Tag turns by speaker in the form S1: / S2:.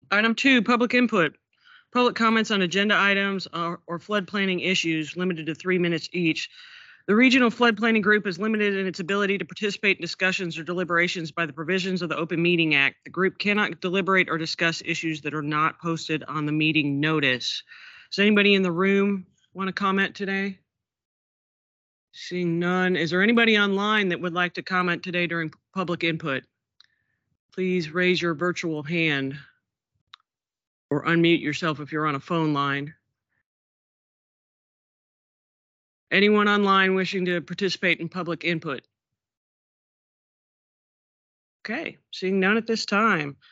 S1: Item 2, public input. Public comments on agenda items or flood planning issues limited to 3 minutes each. The Regional Flood Planning Group is limited in its ability to participate in discussions or deliberations by the provisions of the Open Meeting Act. The group cannot deliberate or discuss issues that are not posted on the meeting notice. Does anybody in the room want to comment today? Seeing none, is there anybody online that would like to comment today during public input? Please raise your virtual hand or unmute yourself if you're on a phone line. Anyone online wishing to participate in public input? Okay, seeing none at this time.